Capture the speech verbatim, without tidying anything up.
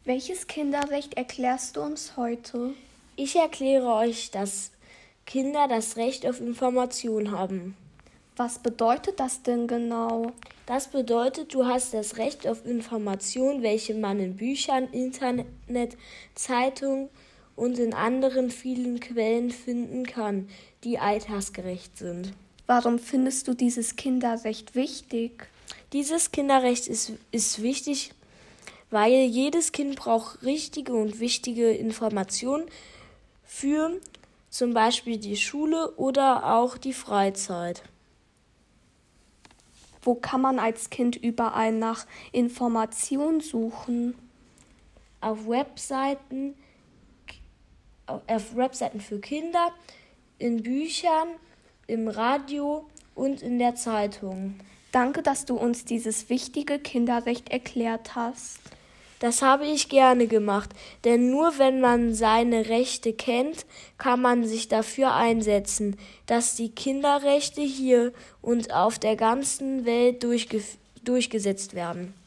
Welches Kinderrecht erklärst du uns heute? Ich erkläre euch, dass Kinder das Recht auf Information haben. Was bedeutet das denn genau? Das bedeutet, du hast das Recht auf Information, welche man in Büchern, Internet, Zeitungen und in anderen vielen Quellen finden kann, die altersgerecht sind. Warum findest du dieses Kinderrecht wichtig? Dieses Kinderrecht ist, ist wichtig, weil jedes Kind braucht richtige und wichtige Informationen für zum Beispiel die Schule oder auch die Freizeit. Wo kann man als Kind überall nach Informationen suchen? Auf Webseiten, auf Webseiten für Kinder, in Büchern, im Radio und in der Zeitung. Danke, dass du uns dieses wichtige Kinderrecht erklärt hast. Das habe ich gerne gemacht, denn nur wenn man seine Rechte kennt, kann man sich dafür einsetzen, dass die Kinderrechte hier und auf der ganzen Welt durchge- durchgesetzt werden.